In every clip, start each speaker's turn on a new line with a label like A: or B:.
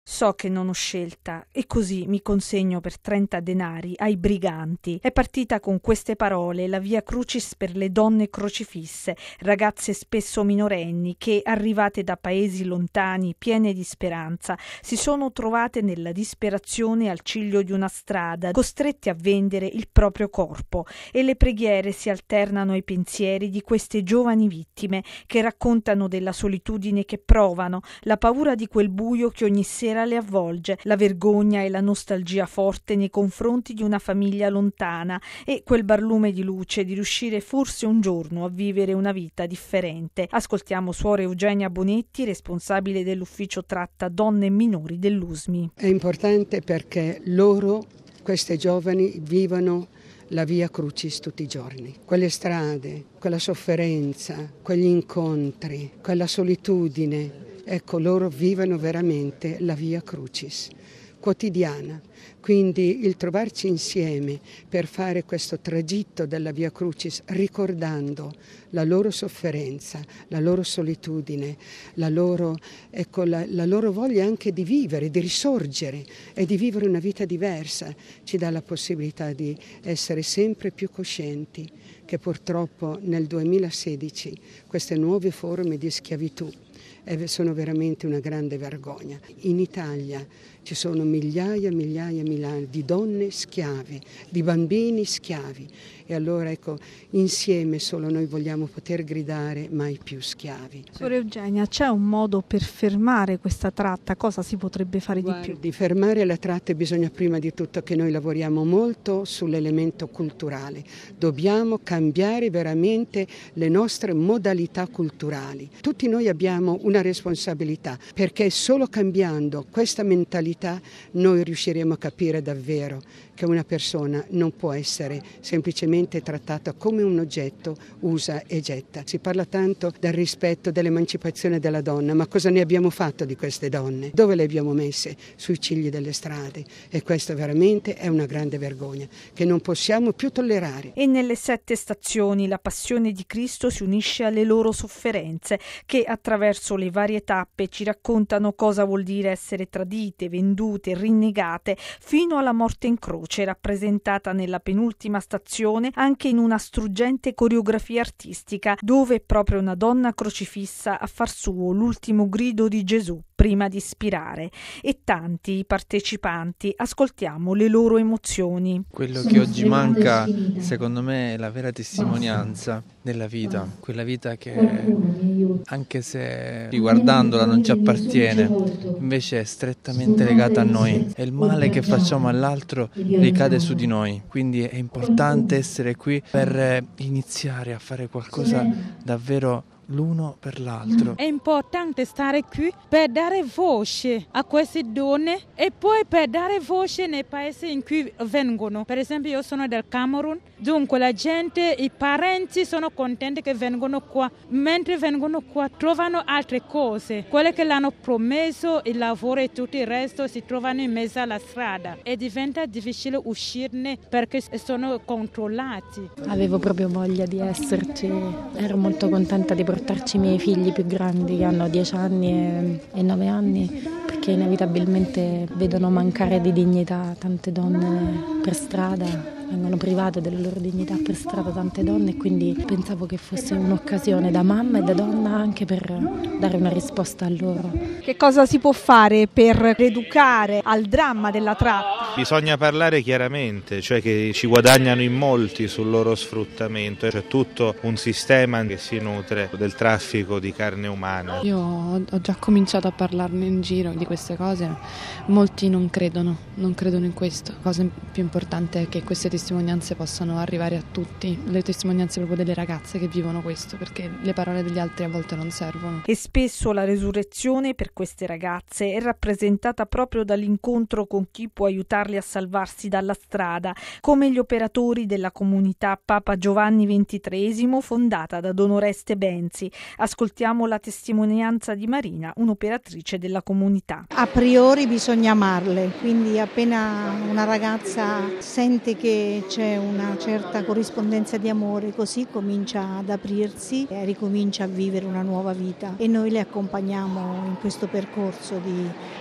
A: So che non ho scelta e così mi consegno per 30 denari ai briganti. È partita con queste parole la Via Crucis per le donne crocifisse, ragazze spesso minorenni che, arrivate da paesi lontani, piene di speranza, si sono trovate nella disperazione al ciglio di una strada, costrette a vendere il proprio corpo, e le preghiere si alternano ai pensieri di queste giovani vittime che raccontano della solitudine che provano, la paura di quel buio che ogni sera le avvolge, la vergogna e la nostalgia forte nei confronti di una famiglia lontana e quel barlume di luce di riuscire forse un giorno a vivere una vita differente. Ascoltiamo Suor Eugenia Bonetti, responsabile dell'ufficio tratta donne e minori dell'USMI.
B: È importante perché loro, queste giovani, vivono la Via Crucis tutti i giorni. Quelle strade, quella sofferenza, quegli incontri, quella solitudine. Ecco, loro vivono veramente la Via Crucis quotidiana. Quindi il trovarci insieme per fare questo tragitto della Via Crucis ricordando la loro sofferenza, la loro solitudine, la loro voglia anche di vivere, di risorgere e di vivere una vita diversa, ci dà la possibilità di essere sempre più coscienti che purtroppo nel 2016 queste nuove forme di schiavitù sono veramente una grande vergogna. In Italia ci sono migliaia di donne schiave, di bambini schiavi e allora ecco, insieme solo noi vogliamo poter gridare mai più schiavi.
A: Suor Eugenia, c'è un modo per fermare questa tratta? Cosa si potrebbe fare di più?
B: Di fermare la tratta bisogna prima di tutto che noi lavoriamo molto sull'elemento culturale. Dobbiamo cambiare veramente le nostre modalità culturali. Tutti noi abbiamo una responsabilità perché solo cambiando questa mentalità noi riusciremo a capire davvero che una persona non può essere semplicemente trattata come un oggetto usa e getta. Si parla tanto del rispetto, dell'emancipazione della donna, ma cosa ne abbiamo fatto di queste donne? Dove le abbiamo messe? Sui cigli delle strade e questa veramente è una grande vergogna che non possiamo più tollerare.
A: E nelle 7 stazioni la passione di Cristo si unisce alle loro sofferenze che attraverso le varie tappe ci raccontano cosa vuol dire essere tradite, vendute, rinnegate fino alla morte in croce, rappresentata nella penultima stazione anche in una struggente coreografia artistica dove è proprio una donna crocifissa a far suo l'ultimo grido di Gesù prima di spirare, e tanti i partecipanti. Ascoltiamo le loro emozioni.
C: Quello che oggi manca secondo me è la vera testimonianza della vita, quella vita che anche se riguardandola non ci appartiene invece è strettamente legata a noi e il male che facciamo all'altro ricade su di noi, quindi è importante essere qui per iniziare a fare qualcosa davvero l'uno per l'altro.
D: È importante stare qui per dare voce a queste donne e poi per dare voce nei paesi in cui vengono. Per esempio io sono del Camerun, dunque la gente, i parenti sono contenti che vengono qua, mentre vengono qua trovano altre cose, quelle che l'hanno promesso, il lavoro e tutto il resto si trovano in mezzo alla strada e diventa difficile uscirne perché sono controllati.
E: Avevo proprio voglia di esserci, ero molto contenta di portarci i miei figli più grandi che hanno 10 anni e 9 anni perché inevitabilmente vedono mancare di dignità tante donne per strada, vengono private della loro dignità per strada tante donne e quindi pensavo che fosse un'occasione da mamma e da donna anche per dare una risposta a loro.
A: Che cosa si può fare per educare al dramma della tratta?
F: Bisogna parlare chiaramente, cioè che ci guadagnano in molti sul loro sfruttamento, c'è tutto un sistema che si nutre del traffico di carne umana.
G: Io ho già cominciato a parlarne in giro di queste cose, molti non credono in questo. La cosa più importante è che queste testimonianze possano arrivare a tutti, le testimonianze proprio delle ragazze che vivono questo, perché le parole degli altri a volte non servono.
A: E spesso la resurrezione per queste ragazze è rappresentata proprio dall'incontro con chi può aiutarli a salvarsi dalla strada, come gli operatori della comunità Papa Giovanni XXIII fondata da Don Oreste Benzi. Ascoltiamo la testimonianza di Marina, un'operatrice della comunità.
H: A priori bisogna amarle, quindi appena una ragazza sente che c'è una certa corrispondenza di amore, così comincia ad aprirsi e ricomincia a vivere una nuova vita e noi le accompagniamo in questo percorso di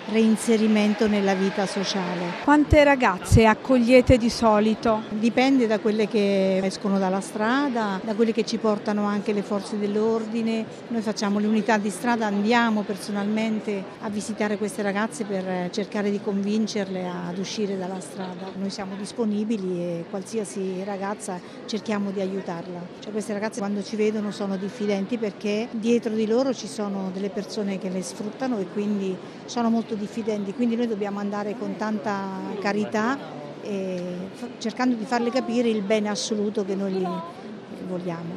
H: reinserimento nella vita sociale.
A: Quante ragazze accogliete di solito?
H: Dipende da quelle che escono dalla strada, da quelle che ci portano anche le forze dell'ordine. Noi facciamo le unità di strada, andiamo personalmente a visitare queste ragazze per cercare di convincerle ad uscire dalla strada. Noi siamo disponibili e qualsiasi ragazza cerchiamo di aiutarla. Cioè, queste ragazze quando ci vedono sono diffidenti perché dietro di loro ci sono delle persone che le sfruttano e quindi sono molto diffidenti, quindi noi dobbiamo andare con tanta carità e cercando di farle capire il bene assoluto che noi vogliamo.